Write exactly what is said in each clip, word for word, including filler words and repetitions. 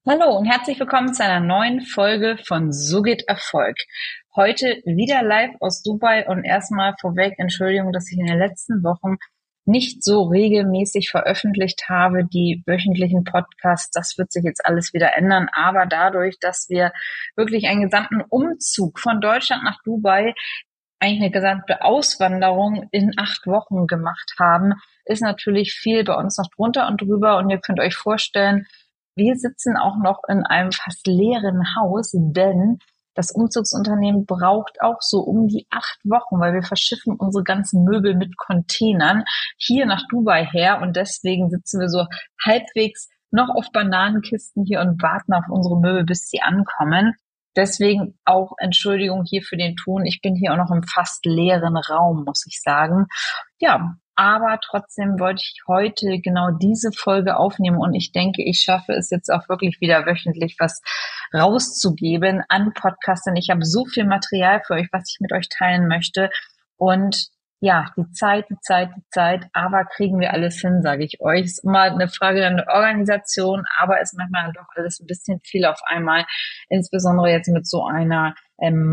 Hallo und herzlich willkommen zu einer neuen Folge von So geht Erfolg. Heute wieder live aus Dubai und erstmal vorweg Entschuldigung, dass ich in den letzten Wochen nicht so regelmäßig veröffentlicht habe, die wöchentlichen Podcasts. Das wird sich jetzt alles wieder ändern, aber dadurch, dass wir wirklich einen gesamten Umzug von Deutschland nach Dubai, eigentlich eine gesamte Auswanderung in acht Wochen gemacht haben, ist natürlich viel bei uns noch drunter und drüber und ihr könnt euch vorstellen, wir sitzen auch noch in einem fast leeren Haus, denn das Umzugsunternehmen braucht auch so um die acht Wochen, weil wir verschiffen unsere ganzen Möbel mit Containern hier nach Dubai her und deswegen sitzen wir so halbwegs noch auf Bananenkisten hier und warten auf unsere Möbel, bis sie ankommen. Deswegen auch Entschuldigung hier für den Ton. Ich bin hier auch noch im fast leeren Raum, muss ich sagen. Ja, aber trotzdem wollte ich heute genau diese Folge aufnehmen und ich denke, ich schaffe es jetzt auch wirklich wieder wöchentlich was rauszugeben an Podcasts, denn ich habe so viel Material für euch, was ich mit euch teilen möchte und ja, die Zeit, die Zeit, die Zeit, aber kriegen wir alles hin, sage ich euch. Ist immer eine Frage der Organisation, aber ist manchmal doch alles ein bisschen viel auf einmal, insbesondere jetzt mit so einer ähm,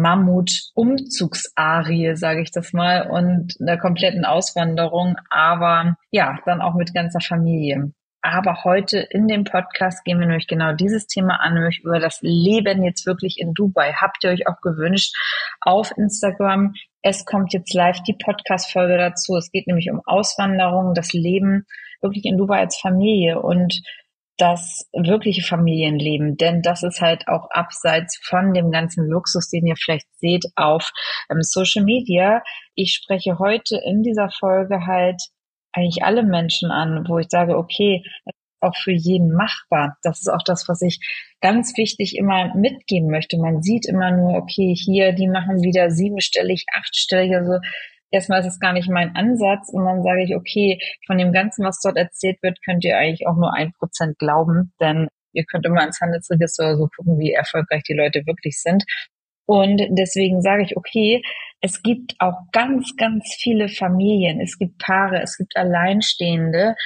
Mammut-Umzugsarie, sage ich das mal, und einer kompletten Auswanderung, aber ja, dann auch mit ganzer Familie. Aber heute in dem Podcast gehen wir nämlich genau dieses Thema an, nämlich über das Leben jetzt wirklich in Dubai. Habt ihr euch auch gewünscht auf Instagram. Es kommt jetzt live die Podcast-Folge dazu. Es geht nämlich um Auswanderung, das Leben wirklich in Dubai als Familie und das wirkliche Familienleben, denn das ist halt auch abseits von dem ganzen Luxus, den ihr vielleicht seht auf ähm, Social Media. Ich spreche heute in dieser Folge halt eigentlich alle Menschen an, wo ich sage, okay, es ist auch für jeden machbar. Das ist auch das, was ich ganz wichtig immer mitgeben möchte. Man sieht immer nur, okay, hier, die machen wieder siebenstellig, achtstellig, also erstmal ist es gar nicht mein Ansatz und dann sage ich, okay, von dem Ganzen, was dort erzählt wird, könnt ihr eigentlich auch nur ein Prozent glauben, denn ihr könnt immer ins Handelsregister oder so gucken, wie erfolgreich die Leute wirklich sind. Und deswegen sage ich, okay, es gibt auch ganz, ganz viele Familien, es gibt Paare, es gibt Alleinstehende,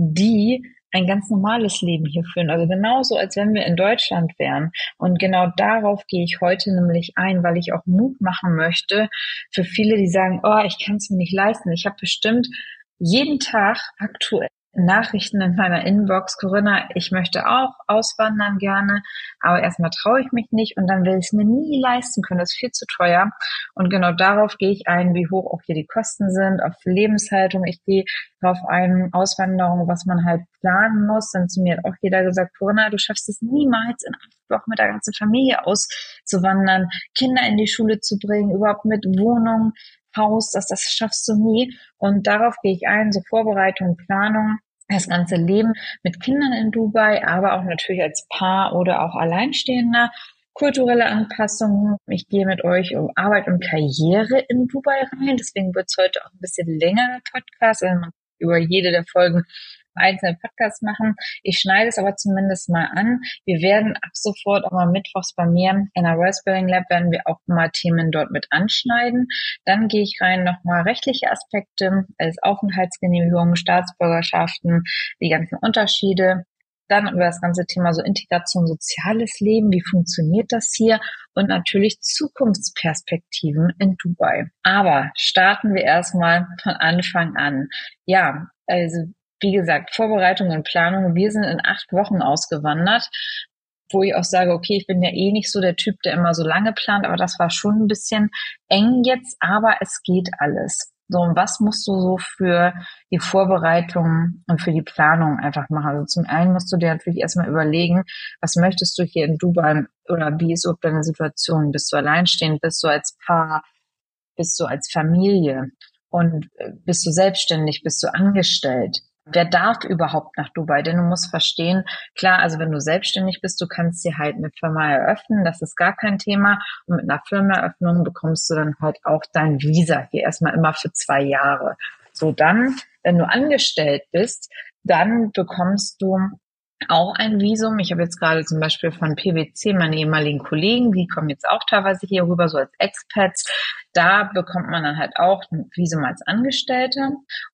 die ein ganz normales Leben hier führen. Also genauso, als wenn wir in Deutschland wären. Und genau darauf gehe ich heute nämlich ein, weil ich auch Mut machen möchte für viele, die sagen, oh, ich kann es mir nicht leisten. Ich habe bestimmt jeden Tag aktuell Nachrichten in meiner Inbox, Corinna, ich möchte auch auswandern gerne, aber erstmal traue ich mich nicht und dann will ich es mir nie leisten können, das ist viel zu teuer. Und genau darauf gehe ich ein, wie hoch auch hier die Kosten sind, auf Lebenshaltung. Ich gehe darauf ein, Auswanderung, was man halt planen muss. Denn zu mir hat auch jeder gesagt, Corinna, du schaffst es niemals in acht Wochen mit der ganzen Familie auszuwandern, Kinder in die Schule zu bringen, überhaupt mit Wohnung, Haus, das, das schaffst du nie. Und darauf gehe ich ein, so Vorbereitung, Planung, das ganze Leben mit Kindern in Dubai, aber auch natürlich als Paar oder auch Alleinstehender, kulturelle Anpassungen. Ich gehe mit euch um Arbeit und Karriere in Dubai rein, deswegen wird es heute auch ein bisschen längerer Podcast, also man kann über jede der Folgen einzelne Podcasts machen. Ich schneide es aber zumindest mal an. Wir werden ab sofort auch mal mittwochs bei mir in der Wellspelling Lab werden wir auch mal Themen dort mit anschneiden. Dann gehe ich rein nochmal rechtliche Aspekte, als Aufenthaltsgenehmigungen, Staatsbürgerschaften, die ganzen Unterschiede. Dann über das ganze Thema so Integration, soziales Leben, wie funktioniert das hier und natürlich Zukunftsperspektiven in Dubai. Aber starten wir erstmal von Anfang an. Ja, also wie gesagt, Vorbereitung und Planung. Wir sind in acht Wochen ausgewandert, wo ich auch sage, okay, ich bin ja eh nicht so der Typ, der immer so lange plant, aber das war schon ein bisschen eng jetzt, aber es geht alles. So, und was musst du so für die Vorbereitung und für die Planung einfach machen? Also zum einen musst du dir natürlich erstmal überlegen, was möchtest du hier in Dubai oder wie ist überhaupt deine Situation? Bist du alleinstehend? Bist du als Paar? Bist du als Familie? Und bist du selbstständig? Bist du angestellt? Wer darf überhaupt nach Dubai? Denn du musst verstehen, klar, also wenn du selbstständig bist, du kannst dir halt eine Firma eröffnen, das ist gar kein Thema. Und mit einer Firmeneröffnung bekommst du dann halt auch dein Visa hier erstmal immer für zwei Jahre. So, dann, wenn du angestellt bist, dann bekommst du auch ein Visum. Ich habe jetzt gerade zum Beispiel von P W C, meine ehemaligen Kollegen, die kommen jetzt auch teilweise hier rüber, so als Expats. Da bekommt man dann halt auch ein Visum als Angestellter.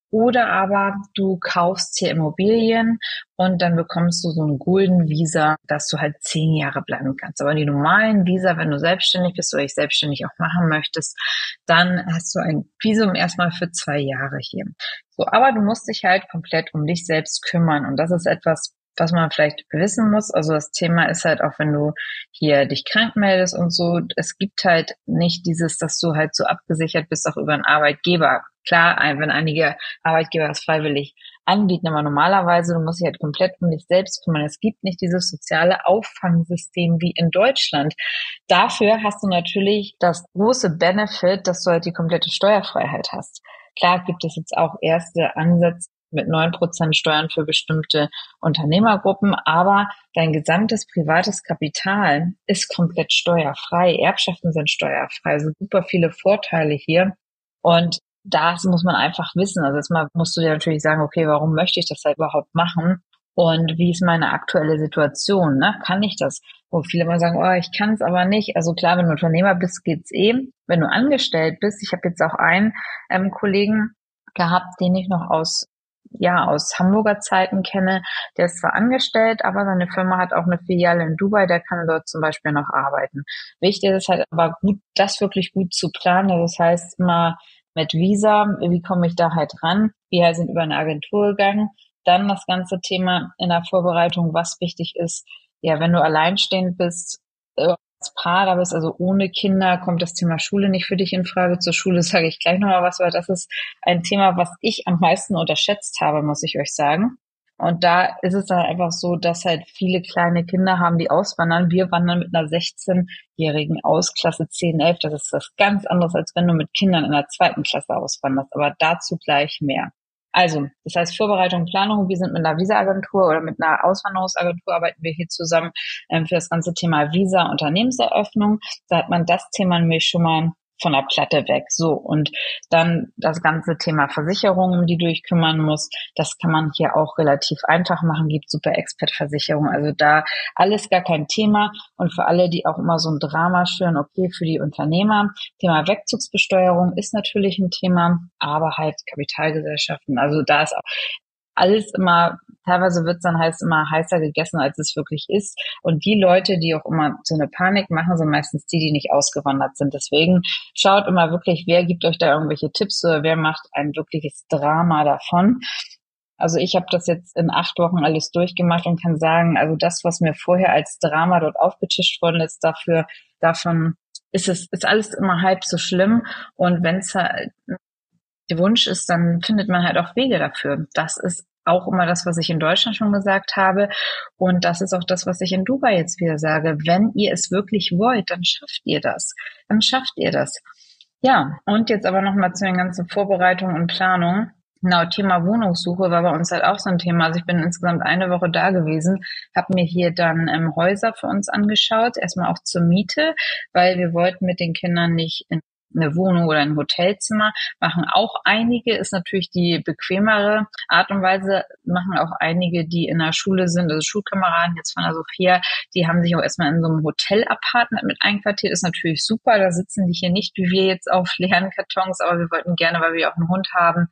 Oder aber du kaufst hier Immobilien und dann bekommst du so ein Golden Visa, dass du halt zehn Jahre bleiben kannst. Aber die normalen Visa, wenn du selbstständig bist oder dich selbstständig auch machen möchtest, dann hast du ein Visum erstmal für zwei Jahre hier. So, aber du musst dich halt komplett um dich selbst kümmern. Und das ist etwas, was man vielleicht wissen muss. Also das Thema ist halt auch, wenn du hier dich krank meldest und so, es gibt halt nicht dieses, dass du halt so abgesichert bist, auch über einen Arbeitgeber. Klar, wenn einige Arbeitgeber das freiwillig anbieten, aber normalerweise, du musst dich halt komplett um dich selbst kümmern. Es gibt nicht dieses soziale Auffangsystem wie in Deutschland. Dafür hast du natürlich das große Benefit, dass du halt die komplette Steuerfreiheit hast. Klar gibt es jetzt auch erste Ansätze mit neun Prozent Steuern für bestimmte Unternehmergruppen, aber dein gesamtes privates Kapital ist komplett steuerfrei. Erbschaften sind steuerfrei, also super viele Vorteile hier. Und das muss man einfach wissen. Also erstmal musst du dir natürlich sagen, okay, warum möchte ich das halt überhaupt machen? Und wie ist meine aktuelle Situation? Ne? Kann ich das? Wo viele immer sagen, oh, ich kann es aber nicht. Also klar, wenn du Unternehmer bist, geht's eh. Wenn du angestellt bist, ich habe jetzt auch einen ähm, Kollegen gehabt, den ich noch aus ja aus Hamburger Zeiten kenne. Der ist zwar angestellt, aber seine Firma hat auch eine Filiale in Dubai. Der kann dort zum Beispiel noch arbeiten. Wichtig ist halt aber gut, das wirklich gut zu planen. Das heißt immer mit Visa, wie komme ich da halt ran? Wir sind über eine Agentur gegangen. Dann das ganze Thema in der Vorbereitung, was wichtig ist. Ja, wenn du alleinstehend bist, äh, als Paar da bist, also ohne Kinder, kommt das Thema Schule nicht für dich in Frage. Zur Schule sage ich gleich nochmal was, weil das ist ein Thema, was ich am meisten unterschätzt habe, muss ich euch sagen. Und da ist es dann einfach so, dass halt viele kleine Kinder haben, die auswandern. Wir wandern mit einer sechzehnjährigen aus, Klasse zehn, elf. Das ist was ganz anderes, als wenn du mit Kindern in der zweiten Klasse auswanderst. Aber dazu gleich mehr. Also, das heißt Vorbereitung, Planung. Wir sind mit einer Visa-Agentur oder mit einer Auswanderungsagentur arbeiten wir hier zusammen ähm, für das ganze Thema Visa, Unternehmenseröffnung. Da hat man das Thema nämlich schon mal von der Platte weg. So, und dann das ganze Thema Versicherungen, um die du dich kümmern musst. Das kann man hier auch relativ einfach machen. Gibt super Expert-Versicherungen. Also da alles gar kein Thema. Und für alle, die auch immer so ein Drama schüren, okay, für die Unternehmer. Thema Wegzugsbesteuerung ist natürlich ein Thema, aber halt Kapitalgesellschaften. Also da ist auch alles immer, teilweise wird es dann heißt immer heißer gegessen, als es wirklich ist. Und die Leute, die auch immer so eine Panik machen, sind meistens die, die nicht ausgewandert sind. Deswegen schaut immer wirklich, wer gibt euch da irgendwelche Tipps oder wer macht ein wirkliches Drama davon. Also ich habe das jetzt in acht Wochen alles durchgemacht und kann sagen, also das, was mir vorher als Drama dort aufgetischt worden ist, dafür, davon ist es, ist alles immer halb so schlimm. Und wenn es halt der Wunsch ist, dann findet man halt auch Wege dafür. Das ist auch immer das, was ich in Deutschland schon gesagt habe. Und das ist auch das, was ich in Dubai jetzt wieder sage. Wenn ihr es wirklich wollt, dann schafft ihr das. Dann schafft ihr das. Ja, und jetzt aber nochmal zu den ganzen Vorbereitungen und Planungen. Genau, Thema Wohnungssuche war bei uns halt auch so ein Thema. Also ich bin insgesamt eine Woche da gewesen, habe mir hier dann ähm, Häuser für uns angeschaut, erstmal auch zur Miete, weil wir wollten mit den Kindern nicht in eine Wohnung oder ein Hotelzimmer, machen auch einige, ist natürlich die bequemere Art und Weise, machen auch einige, die in der Schule sind, also Schulkameraden jetzt von der Sophia, die haben sich auch erstmal in so einem Hotel-Apartment mit einquartiert, ist natürlich super, da sitzen die hier nicht, wie wir jetzt auf leeren Kartons, aber wir wollten gerne, weil wir auch einen Hund haben,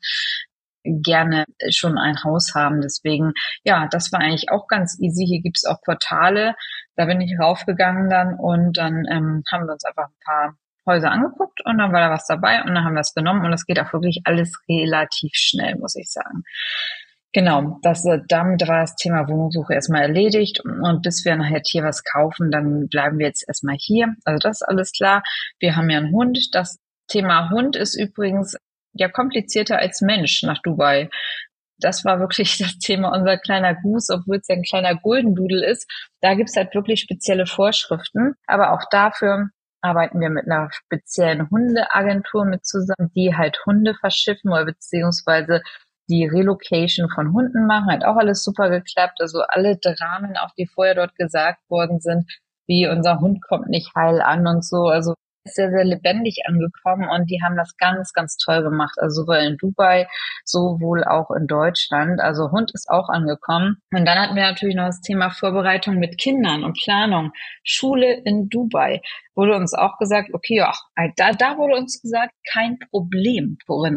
gerne schon ein Haus haben. Deswegen, ja, das war eigentlich auch ganz easy. Hier gibt es auch Portale, da bin ich raufgegangen dann und dann ähm, haben wir uns einfach ein paar Häuser angeguckt und dann war da was dabei und dann haben wir es genommen und das geht auch wirklich alles relativ schnell, muss ich sagen. Genau, das, damit war das Thema Wohnungssuche erstmal erledigt und bis wir nachher hier was kaufen, dann bleiben wir jetzt erstmal hier. Also das ist alles klar. Wir haben ja einen Hund. Das Thema Hund ist übrigens ja komplizierter als Mensch nach Dubai. Das war wirklich das Thema, unser kleiner Goose, obwohl es ja ein kleiner Golden Doodle ist. Da gibt's halt wirklich spezielle Vorschriften, aber auch dafür arbeiten wir mit einer speziellen Hundeagentur mit zusammen, die halt Hunde verschiffen oder beziehungsweise die Relocation von Hunden machen. Hat auch alles super geklappt. Also alle Dramen, auch die vorher dort gesagt worden sind, wie unser Hund kommt nicht heil an und so. Also ist sehr, sehr lebendig angekommen und die haben das ganz, ganz toll gemacht. Also sowohl in Dubai, sowohl auch in Deutschland. Also Hund ist auch angekommen. Und dann hatten wir natürlich noch das Thema Vorbereitung mit Kindern und Planung. Schule in Dubai. Wurde uns auch gesagt, okay, ja, da, da wurde uns gesagt, kein Problem, Corinna.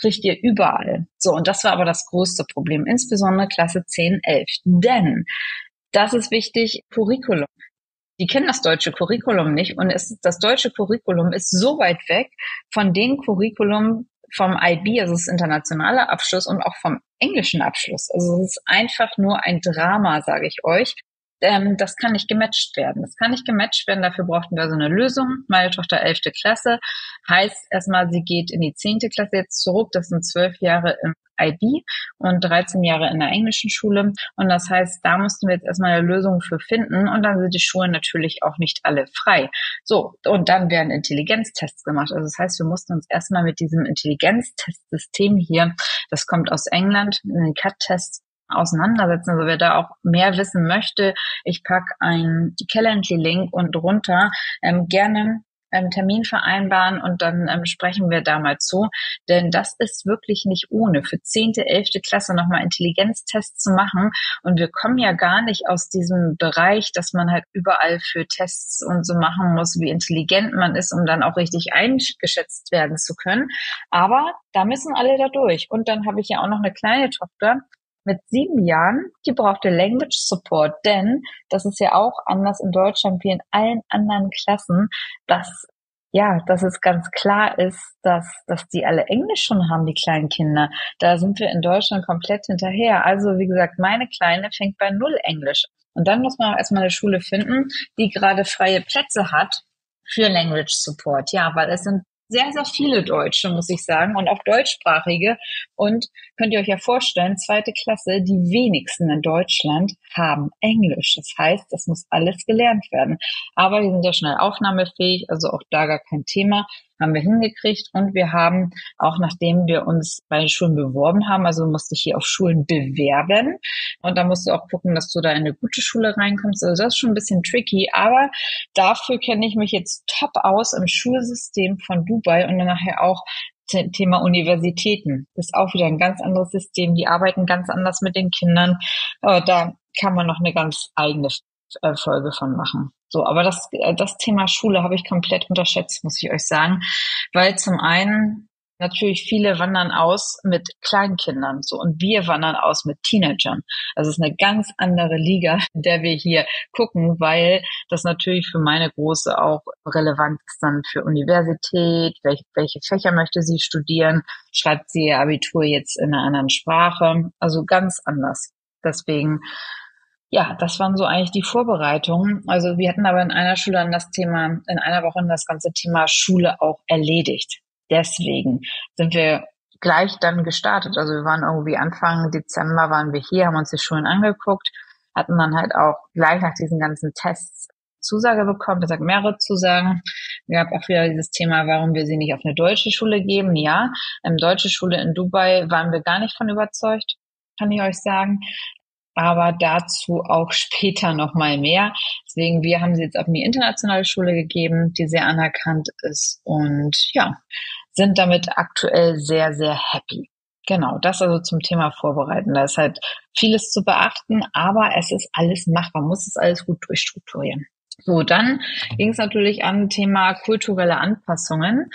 kriegt ihr überall. So, und das war aber das größte Problem, insbesondere Klasse zehn, elf. Denn, das ist wichtig, Curriculum. Die kennen das deutsche Curriculum nicht und es, das deutsche Curriculum ist so weit weg von dem Curriculum vom I B, also das internationale Abschluss und auch vom englischen Abschluss. Also es ist einfach nur ein Drama, sage ich euch. Ähm, das kann nicht gematcht werden. Das kann nicht gematcht werden, dafür brauchten wir so eine Lösung. Meine Tochter elfte Klasse, heißt erstmal, sie geht in die zehnte Klasse jetzt zurück. Das sind zwölf Jahre im I B und dreizehn Jahre in der englischen Schule. Und das heißt, da mussten wir jetzt erstmal eine Lösung für finden. Und dann sind die Schulen natürlich auch nicht alle frei. So, und dann werden Intelligenztests gemacht. Also das heißt, wir mussten uns erstmal mit diesem Intelligenztestsystem hier, das kommt aus England, den C A T-Test, auseinandersetzen. Also wer da auch mehr wissen möchte, ich packe einen Calendly-Link und drunter ähm, gerne einen Termin vereinbaren und dann ähm, sprechen wir da mal zu. Denn das ist wirklich nicht ohne, für zehnte, elfte Klasse nochmal Intelligenztests zu machen. Und wir kommen ja gar nicht aus diesem Bereich, dass man halt überall für Tests und so machen muss, wie intelligent man ist, um dann auch richtig eingeschätzt werden zu können. Aber da müssen alle da durch. Und dann habe ich ja auch noch eine kleine Tochter, mit sieben Jahren, die brauchte Language Support, denn das ist ja auch anders in Deutschland wie in allen anderen Klassen, dass ja, dass es ganz klar ist, dass dass die alle Englisch schon haben, die kleinen Kinder. Da sind wir in Deutschland komplett hinterher. Also wie gesagt, meine Kleine fängt bei null Englisch. Und dann muss man auch erstmal eine Schule finden, die gerade freie Plätze hat für Language Support. Ja, weil es sind sehr, sehr viele Deutsche, muss ich sagen, und auch deutschsprachige. Und könnt ihr euch ja vorstellen, zweite Klasse, die wenigsten in Deutschland haben Englisch. Das heißt, das muss alles gelernt werden. Aber die sind ja schnell aufnahmefähig, also auch da gar kein Thema. Haben wir hingekriegt und wir haben, auch nachdem wir uns bei den Schulen beworben haben, also musste ich hier auf Schulen bewerben und da musst du auch gucken, dass du da in eine gute Schule reinkommst. Also das ist schon ein bisschen tricky, aber dafür kenne ich mich jetzt top aus im Schulsystem von Dubai und dann nachher auch Thema Universitäten. Das ist auch wieder ein ganz anderes System, die arbeiten ganz anders mit den Kindern. Da kann man noch eine ganz eigene Folge von machen. So, aber das, das Thema Schule habe ich komplett unterschätzt, muss ich euch sagen, weil zum einen natürlich viele wandern aus mit Kleinkindern, so, und wir wandern aus mit Teenagern. Also es ist eine ganz andere Liga, in der wir hier gucken, weil das natürlich für meine Große auch relevant ist dann für Universität, welche, welche Fächer möchte sie studieren, schreibt sie ihr Abitur jetzt in einer anderen Sprache, also ganz anders. Deswegen, ja, das waren so eigentlich die Vorbereitungen. Also wir hatten aber in einer Schule dann das Thema, in einer Woche das ganze Thema Schule auch erledigt. Deswegen sind wir gleich dann gestartet. Also wir waren irgendwie Anfang Dezember waren wir hier, haben uns die Schulen angeguckt, hatten dann halt auch gleich nach diesen ganzen Tests Zusage bekommen, ich sage mehrere Zusagen. Wir haben auch wieder dieses Thema, warum wir sie nicht auf eine deutsche Schule geben. Ja, eine deutsche Schule in Dubai waren wir gar nicht von überzeugt, kann ich euch sagen. Aber dazu auch später noch mal mehr. Deswegen, wir haben sie jetzt auf eine internationale Schule gegeben, die sehr anerkannt ist und ja, sind damit aktuell sehr, sehr happy. Genau, das also zum Thema Vorbereiten. Da ist halt vieles zu beachten, aber es ist alles machbar, man muss es alles gut durchstrukturieren. So, dann ging es natürlich an Thema kulturelle Anpassungen.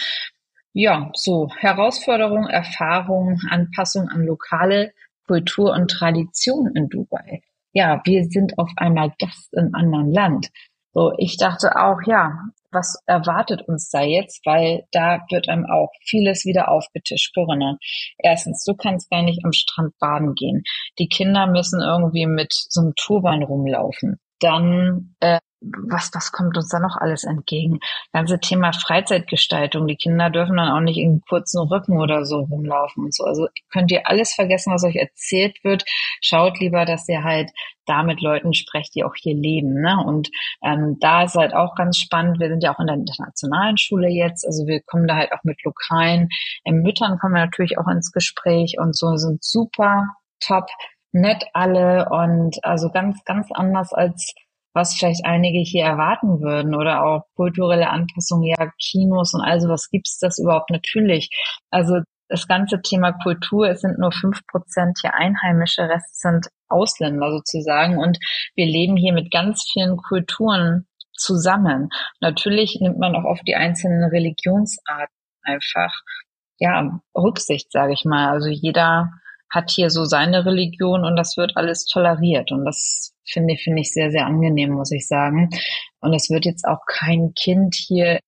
Ja, so Herausforderung, Erfahrung, Anpassung an lokale Kultur und Tradition in Dubai. Ja, wir sind auf einmal Gast im anderen Land. So, ich dachte auch, ja, was erwartet uns da jetzt? Weil da wird einem auch vieles wieder aufgetischt, Corinna. Erstens, du kannst gar nicht am Strand baden gehen. Die Kinder müssen irgendwie mit so einem Turban rumlaufen. Dann, äh, was, was kommt uns da noch alles entgegen? Ganze Thema Freizeitgestaltung. Die Kinder dürfen dann auch nicht in kurzen Rücken oder so rumlaufen und so. Also könnt ihr alles vergessen, was euch erzählt wird. Schaut lieber, dass ihr halt da mit Leuten sprecht, die auch hier leben, ne? Und ähm, da ist halt auch ganz spannend. Wir sind ja auch in der internationalen Schule jetzt. Also wir kommen da halt auch mit lokalen ähm, Müttern kommen wir natürlich auch ins Gespräch und so, sind super top, nett alle und also ganz, ganz anders als was vielleicht einige hier erwarten würden oder auch kulturelle Anpassungen, ja, Kinos und all sowas, gibt's das überhaupt? Natürlich. Also das ganze Thema Kultur, es sind nur fünf Prozent hier Einheimische, Rest sind Ausländer sozusagen und wir leben hier mit ganz vielen Kulturen zusammen. Natürlich nimmt man auch oft die einzelnen Religionsarten einfach ja, Rücksicht, sage ich mal. Also jeder hat hier so seine Religion und das wird alles toleriert. Und das finde ich, finde ich sehr, sehr angenehm, muss ich sagen. Und es wird jetzt auch kein Kind hier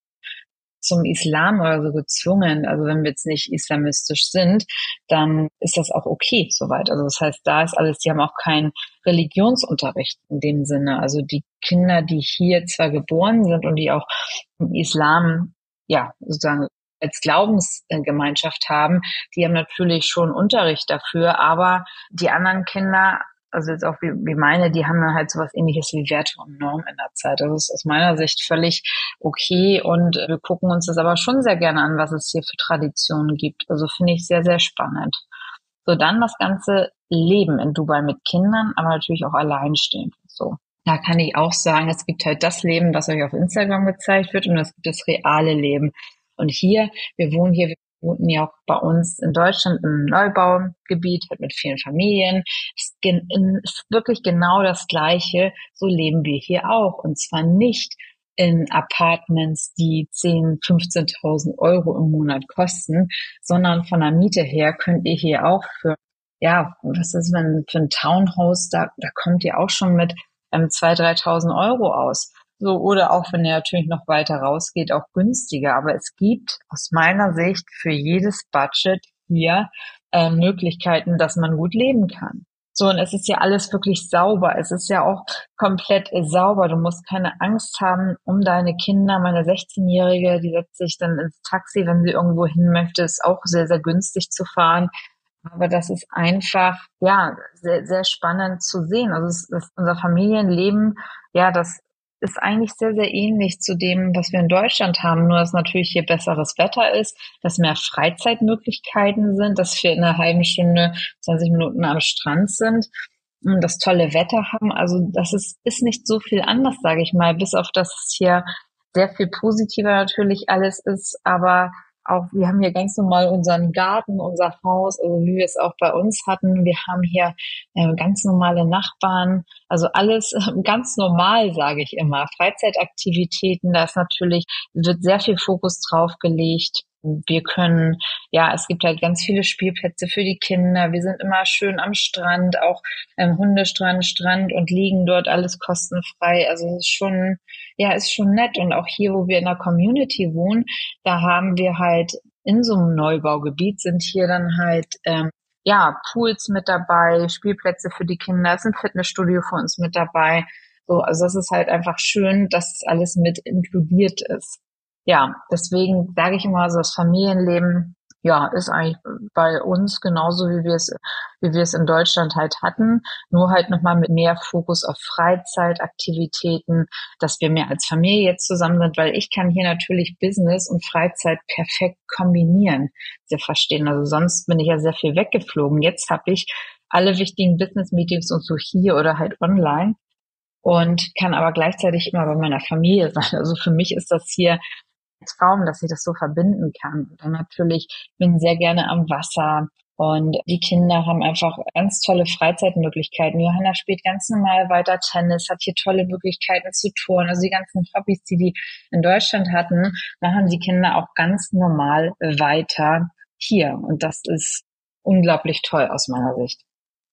zum Islam oder so gezwungen. Also wenn wir jetzt nicht islamistisch sind, dann ist das auch okay soweit. Also das heißt, da ist alles, die haben auch keinen Religionsunterricht in dem Sinne. Also die Kinder, die hier zwar geboren sind und die auch im Islam, ja, sozusagen als Glaubensgemeinschaft haben, die haben natürlich schon Unterricht dafür, aber die anderen Kinder, also jetzt auch wie, wie meine, die haben dann halt sowas Ähnliches wie Werte und Normen in der Zeit. Das ist aus meiner Sicht völlig okay und wir gucken uns das aber schon sehr gerne an, was es hier für Traditionen gibt. Also finde ich sehr, sehr spannend. So, dann das ganze Leben in Dubai mit Kindern, aber natürlich auch alleinstehend. So, da kann ich auch sagen, es gibt halt das Leben, was euch auf Instagram gezeigt wird und es gibt das reale Leben. Und hier, wir wohnen hier, wir wohnten ja auch bei uns in Deutschland im Neubaugebiet, halt mit vielen Familien. Es ist wirklich genau das Gleiche. So leben wir hier auch. Und zwar nicht in Apartments, die zehntausend, fünfzehntausend Euro im Monat kosten, sondern von der Miete her könnt ihr hier auch für, ja, was ist, wenn für ein Townhouse, da, da kommt ihr auch schon mit ähm, zweitausend, dreitausend Euro aus. So, oder auch wenn er natürlich noch weiter rausgeht, auch günstiger. Aber es gibt aus meiner Sicht für jedes Budget hier äh, Möglichkeiten, dass man gut leben kann. So, und es ist ja alles wirklich sauber. Es ist ja auch komplett äh, sauber. Du musst keine Angst haben um deine Kinder. Meine sechzehnjährige, die setzt sich dann ins Taxi, wenn sie irgendwo hin möchte, ist auch sehr, sehr günstig zu fahren. Aber das ist einfach, ja, sehr, sehr spannend zu sehen. Also es ist unser Familienleben, ja, das ist eigentlich sehr, sehr ähnlich zu dem, was wir in Deutschland haben, nur dass natürlich hier besseres Wetter ist, dass mehr Freizeitmöglichkeiten sind, dass wir in einer halben Stunde, zwanzig Minuten am Strand sind und das tolle Wetter haben. Also das ist, ist nicht so viel anders, sage ich mal, bis auf dass es hier sehr viel positiver natürlich alles ist, aber auch, wir haben hier ganz normal unseren Garten, unser Haus, also wie wir es auch bei uns hatten. Wir haben hier äh, ganz normale Nachbarn, also alles äh, ganz normal, sage ich immer. Freizeitaktivitäten, da ist natürlich, wird sehr viel Fokus drauf gelegt. Wir können, ja, es gibt halt ganz viele Spielplätze für die Kinder. Wir sind immer schön am Strand, auch ähm, Hundestrand, Strand und liegen dort alles kostenfrei. Also es ist schon, ja, ist schon nett. Und auch hier, wo wir in der Community wohnen, da haben wir halt in so einem Neubaugebiet sind hier dann halt, ähm, ja, Pools mit dabei, Spielplätze für die Kinder, es ist ein Fitnessstudio für uns mit dabei. So, also es ist halt einfach schön, dass alles mit inkludiert ist. Ja, deswegen sage ich immer so, das Familienleben, ja, ist eigentlich bei uns genauso, wie wir es, wie wir es in Deutschland halt hatten, nur halt nochmal mit mehr Fokus auf Freizeitaktivitäten, dass wir mehr als Familie jetzt zusammen sind, weil ich kann hier natürlich Business und Freizeit perfekt kombinieren, Sie verstehen. Also sonst bin ich ja sehr viel weggeflogen. Jetzt habe ich alle wichtigen Business-Meetings und so hier oder halt online und kann aber gleichzeitig immer bei meiner Familie sein. Also für mich ist das hier Traum, dass ich das so verbinden kann. Und dann natürlich bin sehr gerne am Wasser und die Kinder haben einfach ganz tolle Freizeitmöglichkeiten. Johanna spielt ganz normal weiter Tennis, hat hier tolle Möglichkeiten zu touren. Also die ganzen Hobbys, die die in Deutschland hatten, machen die Kinder auch ganz normal weiter hier. Und das ist unglaublich toll aus meiner Sicht.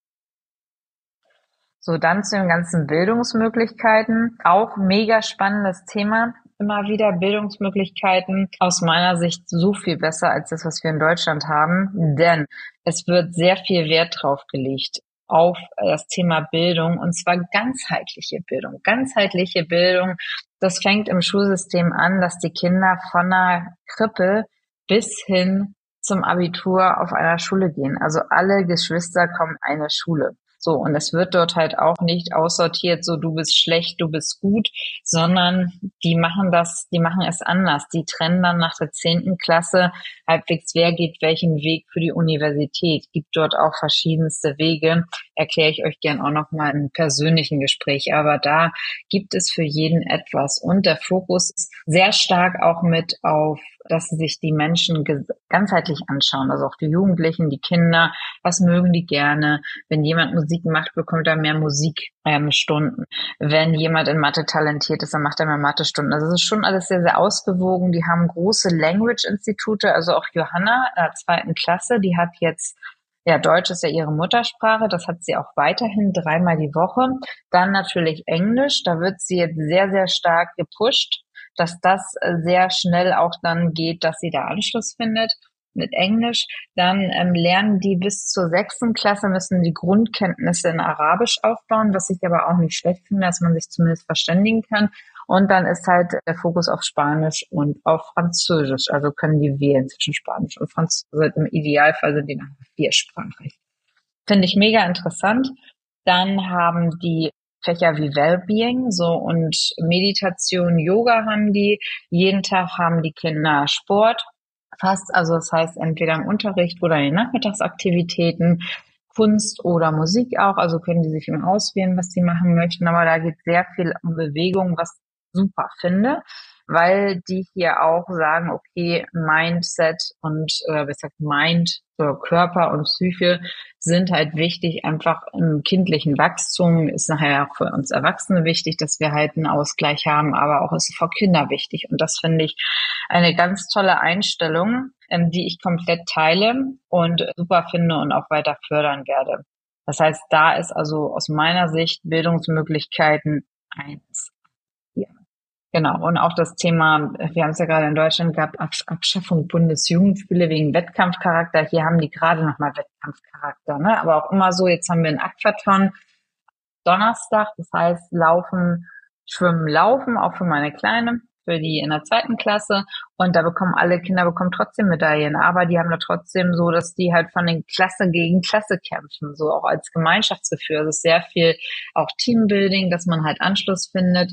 So, dann zu den ganzen Bildungsmöglichkeiten. Auch mega spannendes Thema. Immer wieder Bildungsmöglichkeiten aus meiner Sicht so viel besser als das, was wir in Deutschland haben. Denn es wird sehr viel Wert drauf gelegt auf das Thema Bildung und zwar ganzheitliche Bildung. Ganzheitliche Bildung, das fängt im Schulsystem an, dass die Kinder von der Krippe bis hin zum Abitur auf einer Schule gehen. Also alle Geschwister kommen in eine Schule. So, und es wird dort halt auch nicht aussortiert, so du bist schlecht, du bist gut, sondern die machen das, die machen es anders. Die trennen dann nach der zehnten Klasse halbwegs, wer geht welchen Weg für die Universität. Gibt dort auch verschiedenste Wege, erkläre ich euch gern auch nochmal im persönlichen Gespräch. Aber da gibt es für jeden etwas. Und der Fokus ist sehr stark auch mit auf dass sich die Menschen ganzheitlich anschauen, also auch die Jugendlichen, die Kinder, was mögen die gerne. Wenn jemand Musik macht, bekommt er mehr Musikstunden. Ähm, Wenn jemand in Mathe talentiert ist, dann macht er mehr Mathe-Stunden. Also es ist schon alles sehr, sehr ausgewogen. Die haben große Language-Institute, also auch Johanna in der zweiten Klasse, die hat jetzt ja, Deutsch ist ja ihre Muttersprache, das hat sie auch weiterhin dreimal die Woche. Dann natürlich Englisch, da wird sie jetzt sehr, sehr stark gepusht, dass das sehr schnell auch dann geht, dass sie da Anschluss findet mit Englisch. Dann ähm, lernen die bis zur sechsten Klasse, müssen die Grundkenntnisse in Arabisch aufbauen, was ich aber auch nicht schlecht finde, dass man sich zumindest verständigen kann. Und dann ist halt der Fokus auf Spanisch und auf Französisch. Also können die wählen zwischen Spanisch und Französisch. Im Idealfall sind die dann viersprachig. Finde ich mega interessant. Dann haben die Fächer wie Wellbeing, so und Meditation, Yoga haben die. Jeden Tag haben die Kinder Sport. Fast, also das heißt entweder im Unterricht oder in den Nachmittagsaktivitäten. Kunst oder Musik auch, also können die sich immer auswählen, was sie machen möchten. Aber da geht sehr viel um Bewegung, was super finde, weil die hier auch sagen, okay, Mindset und äh, besser gesagt Mind, so Körper und Psyche sind halt wichtig, einfach im kindlichen Wachstum ist nachher auch für uns Erwachsene wichtig, dass wir halt einen Ausgleich haben, aber auch ist für Kinder wichtig. Und das finde ich eine ganz tolle Einstellung, ähm, die ich komplett teile und super finde und auch weiter fördern werde. Das heißt, da ist also aus meiner Sicht Bildungsmöglichkeiten eins. Ja. Genau, und auch das Thema, wir haben es ja gerade in Deutschland gehabt, Abschaffung Bundesjugendspiele wegen Wettkampfcharakter. Hier haben die gerade nochmal Wettkampfcharakter, ne? Aber auch immer so, jetzt haben wir einen Aquathon Donnerstag, das heißt Laufen, Schwimmen, Laufen, auch für meine Kleine, für die in der zweiten Klasse. Und da bekommen alle Kinder bekommen trotzdem Medaillen, aber die haben da trotzdem so, dass die halt von den Klasse gegen Klasse kämpfen, so auch als Gemeinschaftsgefühl. Also sehr viel auch Teambuilding, dass man halt Anschluss findet.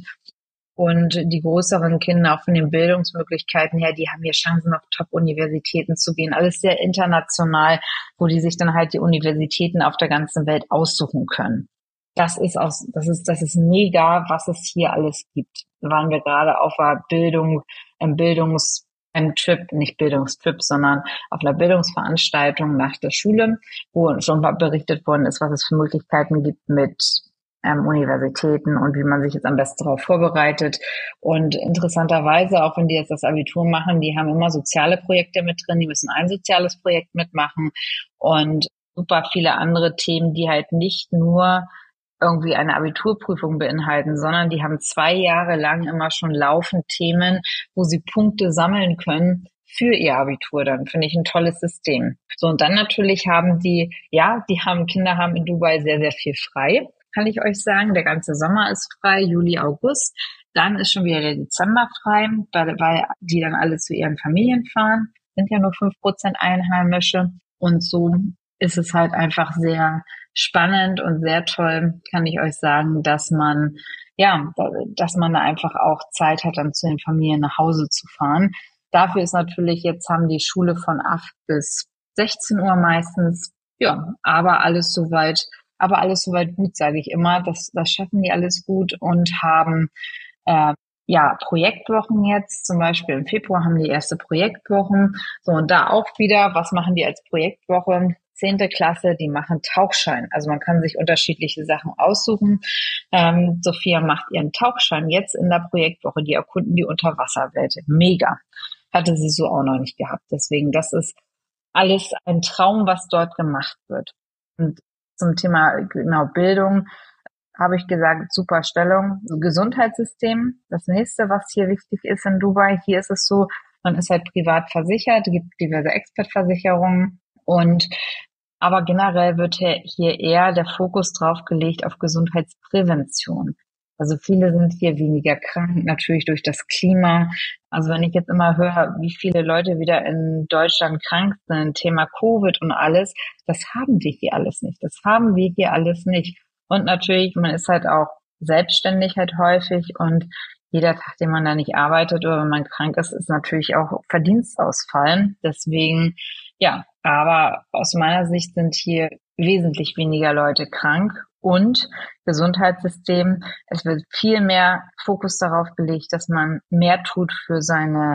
Und die größeren Kinder auch von den Bildungsmöglichkeiten her, die haben hier Chancen, auf Top-Universitäten zu gehen. Alles sehr international, wo die sich dann halt die Universitäten auf der ganzen Welt aussuchen können. Das ist auch, das ist, das ist mega, was es hier alles gibt. Da waren wir gerade auf einer Bildung, einem Bildungs, einem Trip, nicht Bildungstrip, sondern auf einer Bildungsveranstaltung nach der Schule, wo schon mal berichtet worden ist, was es für Möglichkeiten gibt mit Ähm, Universitäten und wie man sich jetzt am besten darauf vorbereitet. Und interessanterweise, auch wenn die jetzt das Abitur machen, die haben immer soziale Projekte mit drin, die müssen ein soziales Projekt mitmachen und super viele andere Themen, die halt nicht nur irgendwie eine Abiturprüfung beinhalten, sondern die haben zwei Jahre lang immer schon laufend Themen, wo sie Punkte sammeln können für ihr Abitur. Dann finde ich ein tolles System. So, und dann natürlich haben die, ja, die haben, Kinder haben in Dubai sehr, sehr viel frei, kann ich euch sagen. Der ganze Sommer ist frei, Juli, August. Dann ist schon wieder der Dezember frei, weil, weil die dann alle zu ihren Familien fahren. Sind ja nur fünf Prozent Einheimische. Und so ist es halt einfach sehr spannend und sehr toll, kann ich euch sagen, dass man, ja, dass man da einfach auch Zeit hat, dann zu den Familien nach Hause zu fahren. Dafür ist natürlich, jetzt haben die Schule von acht bis sechzehn Uhr meistens, ja, aber alles soweit Aber alles soweit gut, sage ich immer. Das, das schaffen die alles gut und haben äh, ja Projektwochen jetzt. Zum Beispiel im Februar haben die erste Projektwochen. So, und da auch wieder, was machen die als Projektwoche? Zehnte Klasse, die machen Tauchschein. Also man kann sich unterschiedliche Sachen aussuchen. Ähm, Sophia macht ihren Tauchschein jetzt in der Projektwoche. Die erkunden die Unterwasserwelt. Mega. Hatte sie so auch noch nicht gehabt. Deswegen, das ist alles ein Traum, was dort gemacht wird. Und zum Thema genau Bildung habe ich gesagt, super Stellung. Gesundheitssystem, das nächste, was hier wichtig ist in Dubai. Hier ist es so, man ist halt privat versichert, es gibt diverse Expertversicherungen und aber generell wird hier eher der Fokus drauf gelegt auf Gesundheitsprävention. Also viele sind hier weniger krank, natürlich durch das Klima. Also wenn ich jetzt immer höre, wie viele Leute wieder in Deutschland krank sind, Thema Covid und alles, das haben wir hier alles nicht. Das haben wir hier alles nicht. Und natürlich, man ist halt auch selbstständig halt häufig und jeder Tag, den man da nicht arbeitet oder wenn man krank ist, ist natürlich auch Verdienstausfall. Deswegen, ja, aber aus meiner Sicht sind hier wesentlich weniger Leute krank und Gesundheitssystem. Es wird viel mehr Fokus darauf gelegt, dass man mehr tut für seine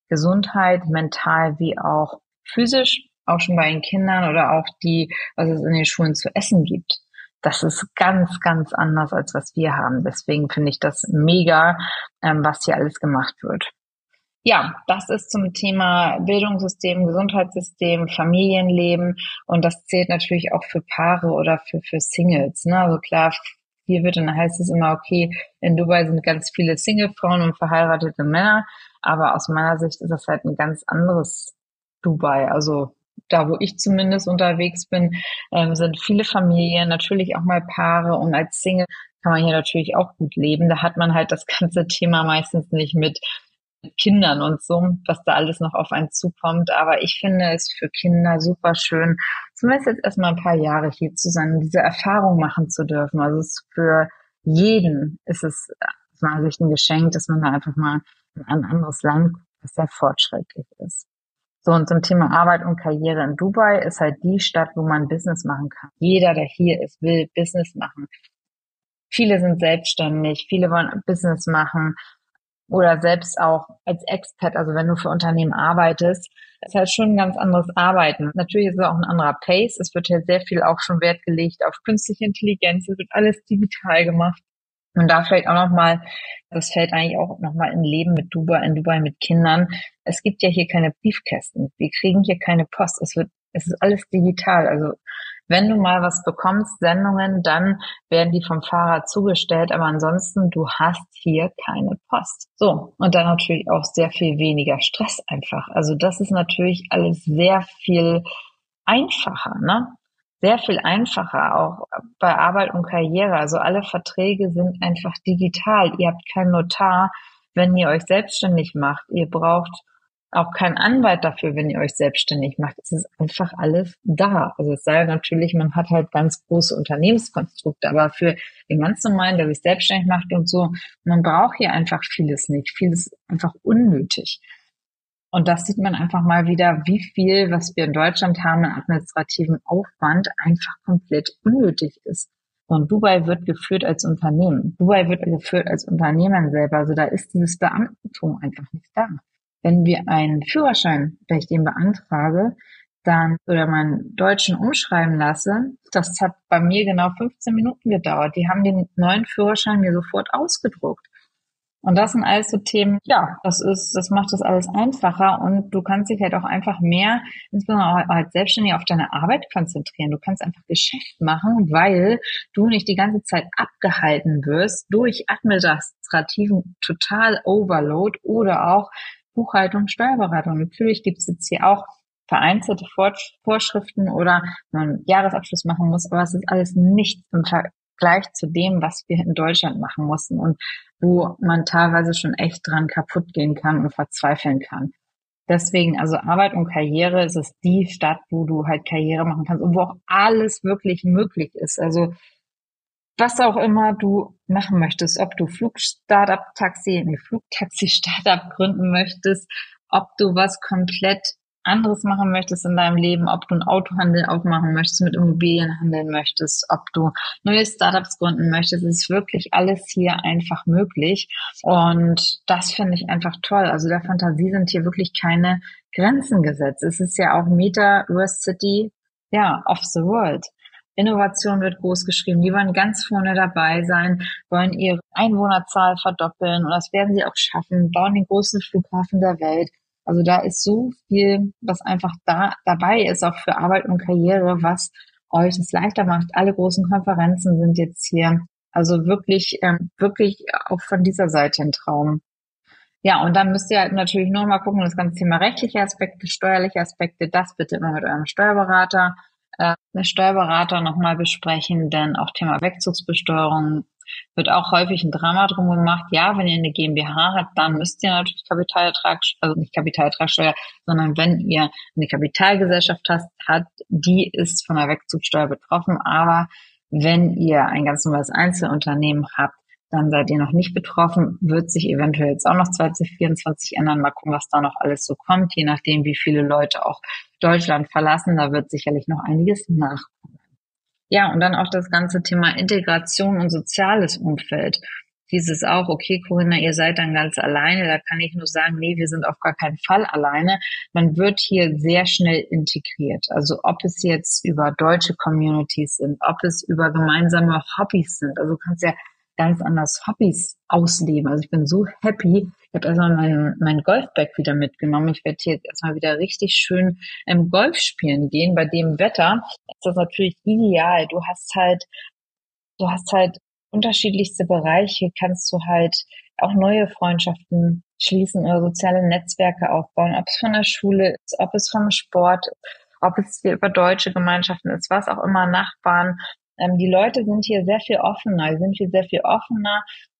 Gesundheit, mental wie auch physisch, auch schon bei den Kindern oder auch die, was es in den Schulen zu essen gibt. Das ist ganz, ganz anders, als was wir haben. Deswegen finde ich das mega, ähm, was hier alles gemacht wird. Ja, das ist zum Thema Bildungssystem, Gesundheitssystem, Familienleben, und das zählt natürlich auch für Paare oder für, für Singles. Ne? Also klar, hier wird dann heißt es immer, okay, in Dubai sind ganz viele Singlefrauen und verheiratete Männer, aber aus meiner Sicht ist das halt ein ganz anderes Dubai. Also da, wo ich zumindest unterwegs bin, ähm, sind viele Familien, natürlich auch mal Paare, und als Single kann man hier natürlich auch gut leben. Da hat man halt das ganze Thema meistens nicht mit Kindern und so, was da alles noch auf einen zukommt. Aber ich finde es für Kinder super schön, zumindest jetzt erstmal ein paar Jahre hier zu sein, diese Erfahrung machen zu dürfen. Also es ist für jeden ist es aus meiner Sicht ein Geschenk, dass man da einfach mal in ein anderes Land guckt, das sehr fortschrittlich ist. So, und zum Thema Arbeit und Karriere in Dubai ist halt die Stadt, wo man Business machen kann. Jeder, der hier ist, will Business machen. Viele sind selbstständig, viele wollen Business machen. Oder selbst auch als Expat, also wenn du für Unternehmen arbeitest, ist halt schon ein ganz anderes Arbeiten. Natürlich ist es auch ein anderer Pace. Es wird halt sehr viel auch schon Wert gelegt auf künstliche Intelligenz. Es wird alles digital gemacht. Und da vielleicht auch nochmal, das fällt eigentlich auch nochmal in Leben mit Dubai, in Dubai mit Kindern. Es gibt ja hier keine Briefkästen. Wir kriegen hier keine Post. Es wird, es ist alles digital. Also wenn du mal was bekommst, Sendungen, dann werden die vom Fahrer zugestellt. Aber ansonsten, du hast hier keine Post. So. Und dann natürlich auch sehr viel weniger Stress einfach. Also das ist natürlich alles sehr viel einfacher, ne? Sehr viel einfacher, auch bei Arbeit und Karriere. Also alle Verträge sind einfach digital. Ihr habt keinen Notar, wenn ihr euch selbstständig macht. Ihr braucht auch keinen Anwalt dafür, wenn ihr euch selbstständig macht. Es ist einfach alles da. Also es sei natürlich, man hat halt ganz große Unternehmenskonstrukte, aber für den ganz normalen, der sich selbstständig macht und so, man braucht hier einfach vieles nicht. Vieles einfach unnötig. Und das sieht man einfach mal wieder, wie viel, was wir in Deutschland haben, an administrativen Aufwand, einfach komplett unnötig ist. Und Dubai wird geführt als Unternehmen. Dubai wird geführt als Unternehmen selber. Also da ist dieses Beamtentum einfach nicht da. Wenn wir einen Führerschein, wenn ich den beantrage, dann oder meinen Deutschen umschreiben lasse, das hat bei mir genau fünfzehn Minuten gedauert. Die haben den neuen Führerschein mir sofort ausgedruckt. Und das sind alles so Themen, ja, das ist, das macht das alles einfacher, und du kannst dich halt auch einfach mehr, insbesondere auch als Selbstständiger, auf deine Arbeit konzentrieren. Du kannst einfach Geschäft machen, weil du nicht die ganze Zeit abgehalten wirst durch administrativen total Overload oder auch Buchhaltung, Steuerberatung. Natürlich gibt es jetzt hier auch vereinzelte Vorschriften oder man einen Jahresabschluss machen muss, aber es ist alles nichts im Vergleich zu dem, was wir in Deutschland machen mussten und wo man teilweise schon echt dran kaputt gehen kann und verzweifeln kann. Deswegen, also Arbeit und Karriere, ist es die Stadt, wo du halt Karriere machen kannst und wo auch alles wirklich möglich ist. Also was auch immer du machen möchtest, ob du Flug-Startup-Taxi, nee, Flugtaxi-Startup gründen möchtest, ob du was komplett anderes machen möchtest in deinem Leben, ob du einen Autohandel aufmachen möchtest, mit Immobilien handeln möchtest, ob du neue Startups gründen möchtest, es ist wirklich alles hier einfach möglich. Und das finde ich einfach toll. Also der Fantasie sind hier wirklich keine Grenzen gesetzt. Es ist ja auch Metaverse City, ja, of the world. Innovation wird groß geschrieben. Die wollen ganz vorne dabei sein, wollen ihre Einwohnerzahl verdoppeln, und das werden sie auch schaffen, bauen den großen Flughafen der Welt. Also da ist so viel, was einfach da dabei ist, auch für Arbeit und Karriere, was euch es leichter macht. Alle großen Konferenzen sind jetzt hier. Also wirklich, ähm, wirklich auch von dieser Seite ein Traum. Ja, und dann müsst ihr halt natürlich nur mal gucken, das ganze Thema rechtliche Aspekte, steuerliche Aspekte, das bitte immer mit eurem Steuerberater, äh, der Steuerberater nochmal besprechen, denn auch Thema Wegzugsbesteuerung wird auch häufig ein Drama drum gemacht. Ja, wenn ihr eine GmbH habt, dann müsst ihr natürlich Kapitalertrag, also nicht Kapitalertragssteuer, sondern wenn ihr eine Kapitalgesellschaft hast, hat, die ist von der Wegzugssteuer betroffen. Aber wenn ihr ein ganz normales Einzelunternehmen habt, dann seid ihr noch nicht betroffen, wird sich eventuell jetzt auch noch zwanzig vierundzwanzig ändern. Mal gucken, was da noch alles so kommt, je nachdem, wie viele Leute auch Deutschland verlassen. Da wird sicherlich noch einiges nachkommen. Ja, und dann auch das ganze Thema Integration und soziales Umfeld. hieß es auch, okay, Corinna, ihr seid dann ganz alleine. Da kann ich nur sagen, nee, wir sind auf gar keinen Fall alleine. Man wird hier sehr schnell integriert. Also ob es jetzt über deutsche Communities sind, ob es über gemeinsame Hobbys sind. Also du kannst ja ganz anders Hobbys ausleben. Also ich bin so happy. Ich habe erstmal mein, mein Golfbag wieder mitgenommen. Ich werde hier jetzt erstmal wieder richtig schön im Golf spielen gehen. Bei dem Wetter ist das natürlich ideal. Du hast halt, du hast halt unterschiedlichste Bereiche, kannst du halt auch neue Freundschaften schließen oder soziale Netzwerke aufbauen, ob es von der Schule ist, ob es vom Sport, ob es hier über deutsche Gemeinschaften ist, was auch immer, Nachbarn. Ähm, die Leute sind hier sehr viel offener, die sind hier sehr viel offener.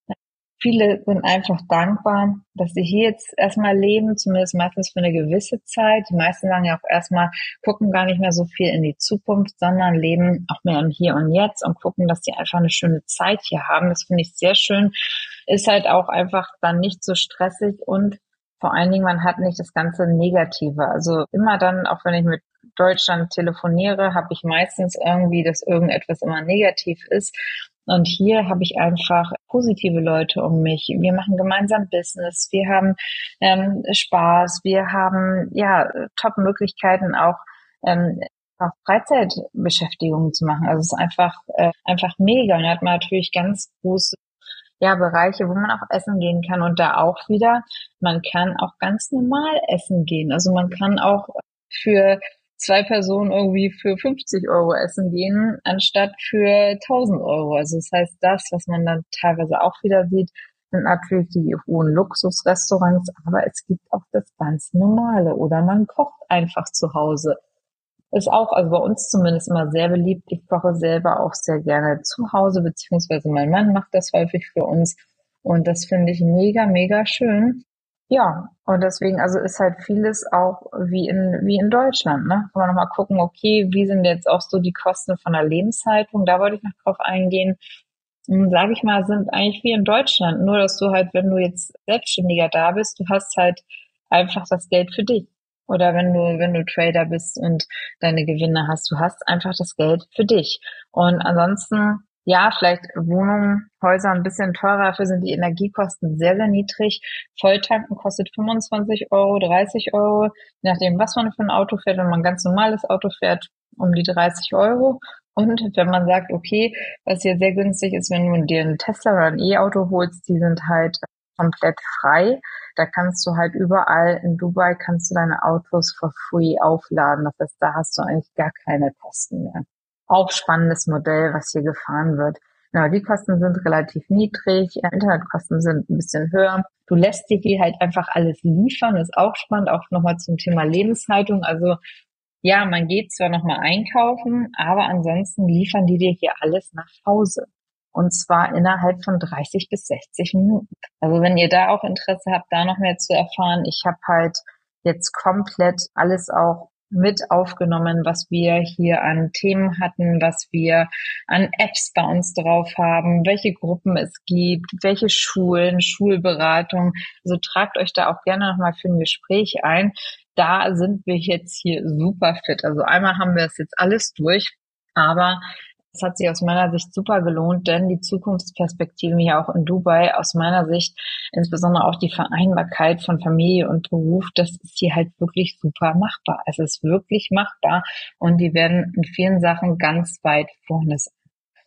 Viele sind einfach dankbar, dass sie hier jetzt erstmal leben, zumindest meistens für eine gewisse Zeit. Die meisten sagen ja auch erstmal, gucken gar nicht mehr so viel in die Zukunft, sondern leben auch mehr im Hier und Jetzt und gucken, dass sie einfach eine schöne Zeit hier haben. Das finde ich sehr schön. Ist halt auch einfach dann nicht so stressig und vor allen Dingen, man hat nicht das ganze Negative. Also immer dann, auch wenn ich mit Deutschland telefoniere, habe ich meistens irgendwie, dass irgendetwas immer negativ ist. Und hier habe ich einfach positive Leute um mich. Wir machen gemeinsam Business. Wir haben ähm, Spaß. Wir haben ja Top-Möglichkeiten auch ähm, auch Freizeitbeschäftigungen zu machen. Also es ist einfach äh, einfach mega. Und da hat man natürlich ganz große ja, Bereiche, wo man auch essen gehen kann. Und da auch wieder, man kann auch ganz normal essen gehen. Also man kann auch für zwei Personen irgendwie für fünfzig Euro essen gehen, anstatt für tausend Euro. Also das heißt, das, was man dann teilweise auch wieder sieht, sind natürlich die hohen Luxusrestaurants, aber es gibt auch das ganz Normale. Oder man kocht einfach zu Hause. Ist auch, also bei uns zumindest immer sehr beliebt. Ich koche selber auch sehr gerne zu Hause, beziehungsweise mein Mann macht das häufig für uns. Und das finde ich mega, mega schön. Ja, und deswegen, also ist halt vieles auch wie in, wie in Deutschland, ne? Kann man nochmal gucken, okay, wie sind jetzt auch so die Kosten von der Lebenshaltung? Da wollte ich noch drauf eingehen. Sage ich mal, sind eigentlich wie in Deutschland. Nur, dass du halt, wenn du jetzt Selbstständiger da bist, du hast halt einfach das Geld für dich. Oder wenn du, wenn du Trader bist und deine Gewinne hast, du hast einfach das Geld für dich. Und ansonsten, ja, vielleicht Wohnungen, Häuser ein bisschen teurer, dafür sind die Energiekosten sehr, sehr niedrig. Volltanken kostet fünfundzwanzig Euro, dreißig Euro, je nachdem, was man für ein Auto fährt. Wenn man ein ganz normales Auto fährt, um die dreißig Euro. Und wenn man sagt, okay, was hier sehr günstig ist, wenn du dir einen Tesla oder ein E-Auto holst, die sind halt komplett frei. Da kannst du halt überall in Dubai kannst du deine Autos for free aufladen. Das heißt, da hast du eigentlich gar keine Kosten mehr. Auch spannendes Modell, was hier gefahren wird. Genau, die Kosten sind relativ niedrig, Internetkosten sind ein bisschen höher. Du lässt dir hier halt einfach alles liefern, ist auch spannend, auch nochmal zum Thema Lebenshaltung. Also ja, man geht zwar nochmal einkaufen, aber ansonsten liefern die dir hier alles nach Hause. Und zwar innerhalb von dreißig bis sechzig Minuten. Also wenn ihr da auch Interesse habt, da noch mehr zu erfahren, ich habe halt jetzt komplett alles auch mit aufgenommen, was wir hier an Themen hatten, was wir an Apps bei uns drauf haben, welche Gruppen es gibt, welche Schulen, Schulberatung. Also tragt euch da auch gerne nochmal für ein Gespräch ein. Da sind wir jetzt hier super fit. Also einmal haben wir es jetzt alles durch, aber es hat sich aus meiner Sicht super gelohnt, denn die Zukunftsperspektiven hier auch in Dubai, aus meiner Sicht, insbesondere auch die Vereinbarkeit von Familie und Beruf, das ist hier halt wirklich super machbar. Es ist wirklich machbar und die werden in vielen Sachen ganz weit vorne sein.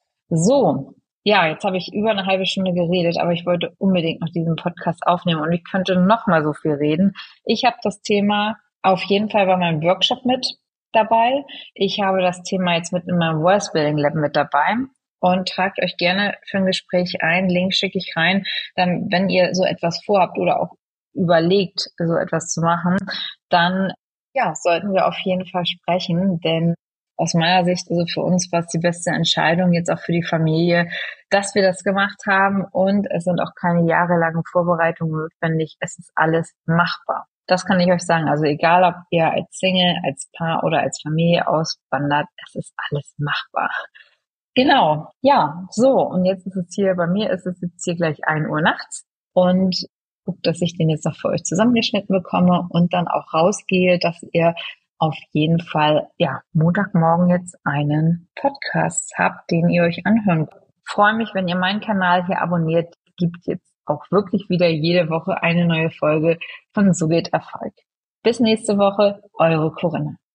So, ja, jetzt habe ich über eine halbe Stunde geredet, aber ich wollte unbedingt noch diesen Podcast aufnehmen und ich könnte noch mal so viel reden. Ich habe das Thema auf jeden Fall bei meinem Workshop mit dabei. Ich habe das Thema jetzt mit in meinem Voice Building Lab mit dabei und tragt euch gerne für ein Gespräch ein. Link schicke ich rein. Dann, wenn ihr so etwas vorhabt oder auch überlegt, so etwas zu machen, dann ja, sollten wir auf jeden Fall sprechen, denn aus meiner Sicht, also für uns war es die beste Entscheidung, jetzt auch für die Familie, dass wir das gemacht haben und es sind auch keine jahrelangen Vorbereitungen notwendig. Es ist alles machbar. Das kann ich euch sagen. Also egal, ob ihr als Single, als Paar oder als Familie auswandert, es ist alles machbar. Genau. Ja, so. Und jetzt ist es hier, bei mir ist es jetzt hier gleich ein Uhr nachts und guckt, dass ich den jetzt noch für euch zusammengeschnitten bekomme und dann auch rausgehe, dass ihr auf jeden Fall, ja, Montagmorgen jetzt einen Podcast habt, den ihr euch anhören könnt. Ich freue mich, wenn ihr meinen Kanal hier abonniert. gibt jetzt auch wirklich wieder jede Woche eine neue Folge von So geht Erfolg. Bis nächste Woche, eure Corinna.